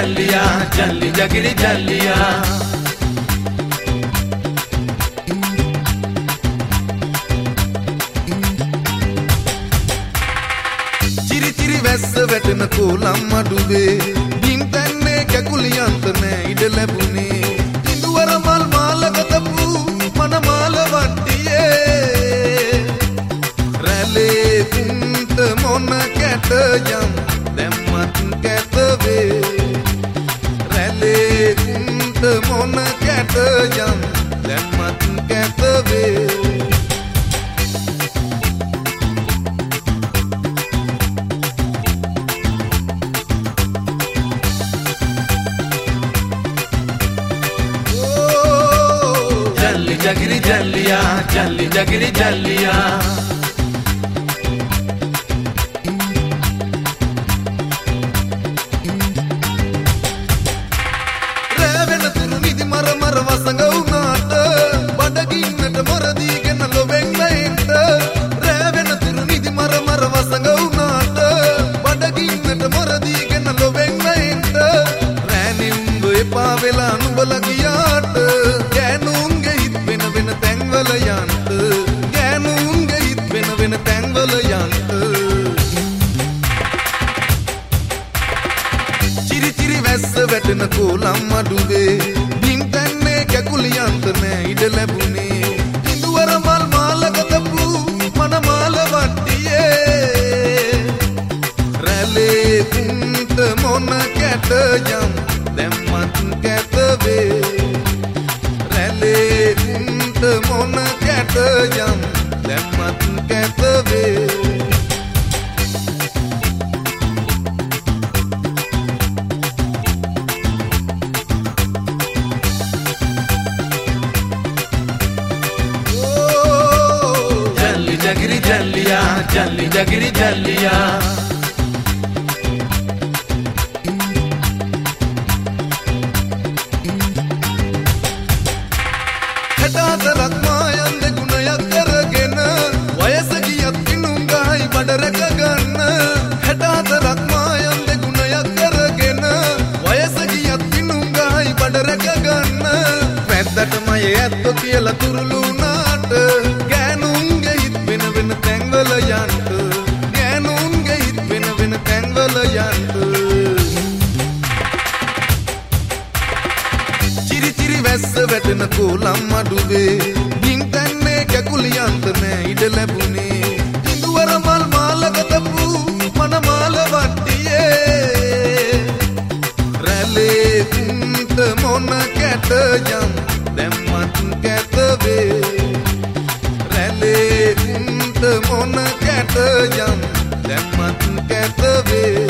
जल्लिया जल्ली जगरी जल्लिया चिरी चिरी වැස්ස වැටෙන කොලම් අඩුවේ බිම් තන්නේ කැකුලියන්ත නෑ ඉඩ ලැබුණේ ඉඳුවර මල් මාලකතපු මන මාල වට්ටියේ රැලේ කුන්ට මොන කැට යම් දැම්මත් කැත වේ රැලේ කුන්ට මොන කැට යම් දැම්මත් කැත වේ जगरी जल्लिया जल्ली जगरी जल्लिया රැවෙන තුරු නිදි මර මර වසඟ වුණාට බඩගින්නට මොරදීගෙන ලොවෙන් නැෙන්න රැවෙන තුරු නිදි මර මර වසඟ වුණාට බඩගින්නට මොරදීගෙන ලොවෙන් නැෙන්න රැණි උඹ එපා වෙලා නුඹලා ගියාට ගෑනුන්ගේ හිත් වෙන වෙන තැන්වල යන්ට ගෑනුන්ගේ හිත් වෙන වෙන තැන්වල යන්ට चिरी चिरी වැස්ස වැටෙන කොලම් අඩුවේ බිම් තන්නේ කැකුලියන්ත නෑ ඉඩ ලැබුණේ ඉඳුවර මල් මාලකතපු මන මාල වට්ටියේ රැලේ කුන්ට මොන කැට යම් දැම්මත් කැත වේ රැලේ කුන්ට මොන කැට යම් දැම්මත් කැත වේ जगरी जल्लिया जल्ली जगरी जल्लिया හටාතරක් මායන්ද ගුණයක් කරගෙන වයස ගියත් පිනුංගයි බඩ රැක ගන්න හටාතරක් මායන්ද ගුණයක් කරගෙන වයස ගියත් පිනුංගයි බඩ රැක ගන්න වැද්දටම ඇත්ත කියලා තුරුළු නාට ගෑනුන්ගේ හිත් වෙන වෙන තැන්වල යන්ට ගෑනුන්ගේ හිත් වෙන වෙන තැන්වල යන්ට चिरी चिरी වැස්ස වැටෙන කොලම් අඩුවේ බිම් තන්නේ කැකුලියන්ත නෑ ඉඩ ලැබුණේ ඉඳුවර මල් මාලකතපු මන මාල වට්ටියේ රැලේ කුන්ට මොන කැට යම් දැම්මත් කැත වේ රැලේ කුන්ට මොන කැට යම් දැම්මත් කැත වේ